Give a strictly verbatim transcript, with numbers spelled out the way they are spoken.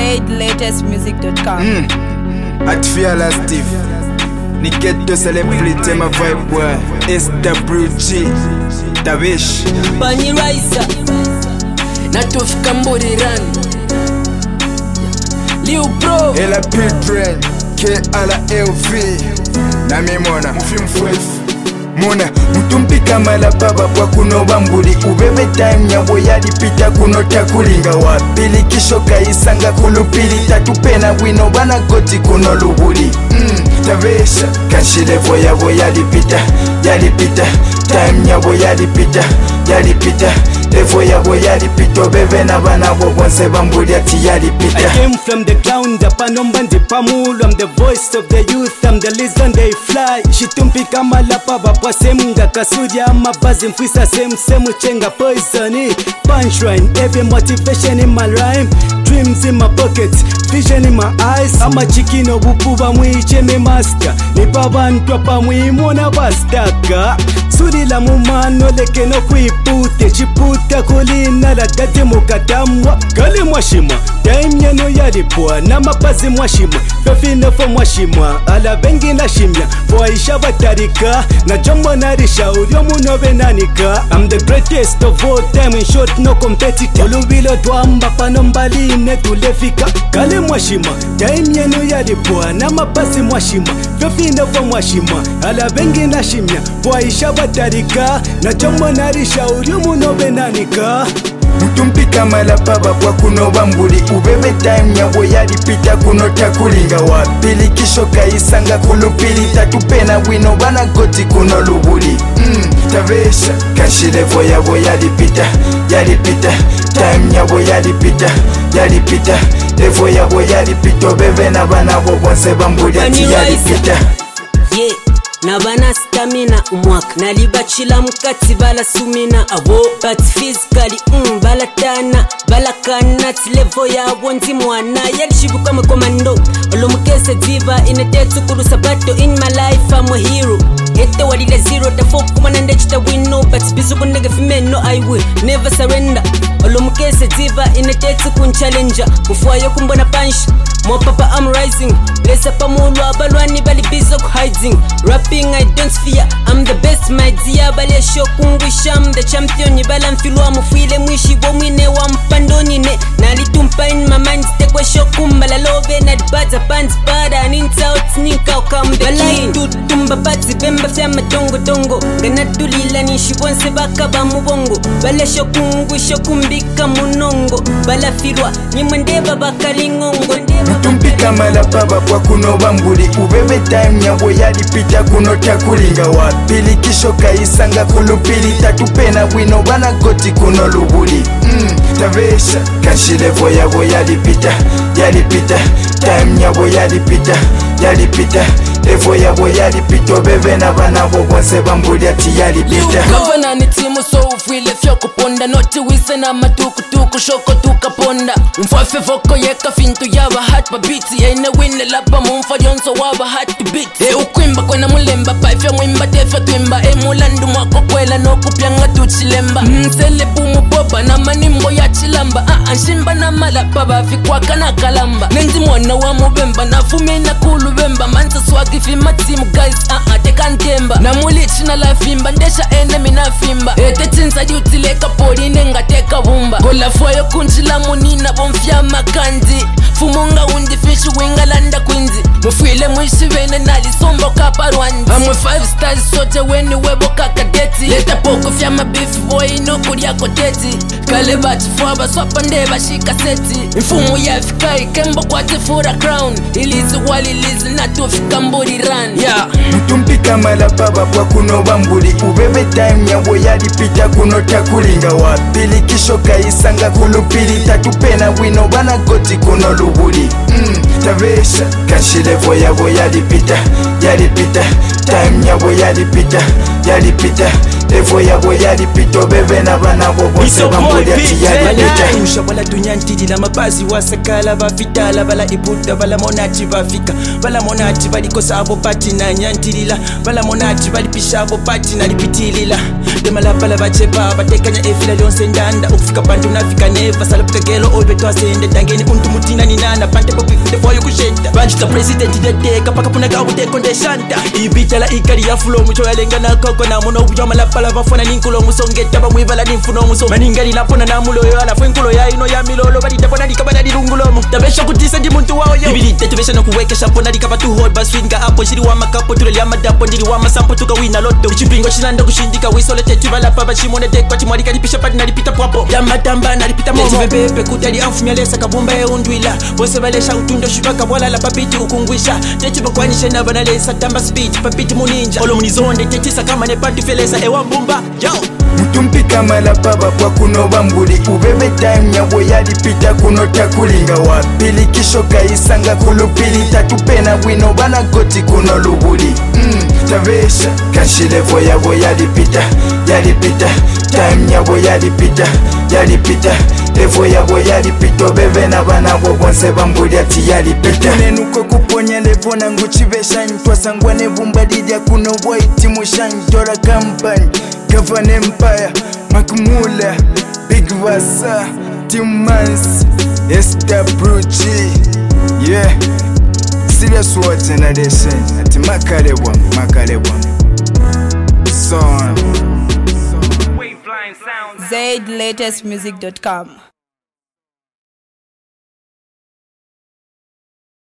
z latest music dot com. Mm. At Fearless Steve. Ni ghetto celebrity my vibe boy. S W G. Tavish. Bani Raisa. Natufika Mburiran. Liu Pro. Ela P-Train. K ala L V. Na mimona. Mufim Fwef. Muna mtumpi kama la baba kwa kuno bambuli ubebe time ya boyadi pita kuno takulinga wapili kisho kaisanga kulupili tatupena wino bana goti kuno lubuli mm, Tavesha kanshilefo ya boyadi pita yali pita time ya boyadi pita yali pita Levo ya boyadi pito bebe na bana bobonse bambuli ati yali pita. I came from the ground up and umbandi pamulu. I'm the voice of the youth, I'm the lizard they fly. Shitumpi kama la paba kwa semunga kasudia mabazi mfisa same same chenga poisoni. Punchline, every motivation in my rhyme. Dreams in my pockets, vision in my eyes. I'm a chikino bukuba mwiche me master. Ni baba ntwapa mwimona bastaka. Suri la mumano leke no kuipute. Chiputa kulina la dati mukatamwa. Kali mwashima, time yano yalipua. Na mapazi mwashima, fefine fo mwashima. Ala bengi na shimya, fo aisha batarika. Na jombo narisha, urio munobe nanika. I'm the greatest of all time, in short no competitor. Ulubilo tuamba panombali ne tulefika. Kali mwashima, time yano yalipua. Na mapazi mwashima, fefine fo mwashima. Ala bengi na shimya, fo aisha batarika. Na jombo narisha, urio munobe nanika. Mtumpi kama la baba kwa kuno bambuli ubebe time ya boyadi pita kuno takulinga wapili kisho kaisanga kulupili tatupena wino bana goti kuno lubuli mm, Tavesha kanshilefo ya boyadi pita yali pita time ya boyadi pita yali pita Levo ya boyadi pito bebe na bana bobonse bambuli ati yali pita. Yeah. Na bana stamina umwaka nalibachila mukati bala sumina abo but physically mm, bala tana bala kana level yabo ndi mwana yalishibuka mu commando olumukese diva inetetsu kulu sabato in my life I'm a hero ete walile zero the folk kumana ndechita win no but bizuku nigga female no I will never surrender olumukese diva inetetsu kun challenger mufwayo kumbona punch mo papa I'm rising lesa pamulu abalwani bali busy hiding rapping I don't fear I'm the best my dear bale shokungwisha I'm the champion yibala mfilwa mufile mwishi wo mwine wa mpandoni ne nalitumpa in my mind tekwe shokumbala love na dibaza pants pada ninta otnika okam the line tutumba pati bemba fyama dongo dongo ganatulila nishi bonse bakaba mubongo bale shokungwisha kumbika munongo bala filwa nyimwendeba bakalingongo Mtumpi kama la baba kwa kuno bambuli ubebe time ya boyadi pita kuno takulinga wapili kisho kaisanga kulupili tatupena wino bana goti kuno lubuli mm, Tavesha kanshilefo ya boyadi pita yali pita time ya boyadi pita yali pita Levo ya boyadi pito bebe na bana bobonse bambuli ati yali pita. Governor ni timu so ufile fyo kuponda noti wise na matuku tuku shoko tukaponda umfafe voko yeka fintu yaba hat babiti ene wine lapa mumfa jonso waba hat to beat e ukwimba kwena mulemba paifya mwimba tefa twimba e mulandu mwako kwela no kupyanga tuchilemba msele bumu boba na manimbo ya chilamba a anshimba na malapa bafikwa kana kalamba nenzi mwana wa mubemba na fumi na kulu bemba mansa swagi fima team guys a a tekantemba na mulichi na la fimba ndesha ene mina fimba e tetinsa yutileka poli nenga teka bumba gola fwayo kunchila munina bomfya makandi fumunga undi fish winga landa kwinzi mufile mwishivene nalisombo kaparwandi amwe five stars sote weni webo kakadeti leta poko fya mabifi boy no kulia koteti kale bati fwaba swapa ndeba shika seti mfumu ya fikai kembo kwa tefura crown ilizi wali lizi natufika mburi run yeah. Mtumpi kama la baba kwa kuno bambuli ubebe time ya boyadi pita kuno takulinga wapili kisho kaisanga kulupili tatupena wino bana goti kuno lubuli mm, Tavesha kanshilefo ya boyadi pita yali pita time ya boyadi pita yali pita Levo ya boyadi pito bebe na bana bobonse bambuli ati yali pita. Usha wala dunyantidi la mabazi wasakala bafitala bala ibuda bala monati bafika bala monati balikosa abo pati na nyantilila bala monati balipisha abo pati na lipitilila demala bala bachepa batekanya efila lyonse ndanda ukufika bantu nafika neva sala kukagelo olwe twasende dangeni untu mutina ni nani na pante popi fute for you kusheta banjita president deteka paka puna gabu de kondeshanta ibita la ikari ya flow mucho yalenga na koko na muno bujama la pala bafona ninkulo musongeta bamwivala nimfuno muso maningali lapona na mulo yo ala fwenkulo ya ino ya milolo bali tapona dikabana dilungulo mu tabesha kutisa ndi muntu wao yo ibita tubesha no kuwekesha pona dikaba tu hold baswinga hapo shiri wa makapo tule ya madapo ndiri wa masampo tukawina lotto chipingo chinanda kushindika wisolete tubala papa chimone dekwa chimwali kalipisha pati nalipita popo yamatamba nalipita momo pepe kutali afumya lesa kabumba e undwila bose balesha utundo shibaka bwala la papiti ukungwisha techi bakwanisha na banalesa tamba speed papiti muninja olo munizonde tetisa kama ne pati felesa e wambumba yo mutumpi kama la baba kwa kuno bambuli ubebe time nyabo yalipita kuno takulinga wapili kisho kaisanga kulupili tatupena wino bana goti kuno lubuli mm, tabesha kashilevo yabo yalipita yalipita time nyabo yalipita yalipita levo yabo yalipita bebe na bana bo bonse bambuli ati yalipita nenuko kuponya levo nangu chivesha ntwa sangwa nevumba didia kuno white mushantora company Govern Empire, Makmula, Big Vasa, Timans, Esther Brucci, yeah, serious words generation, at Makalewam, Makalewam, son. Z latest music dot com.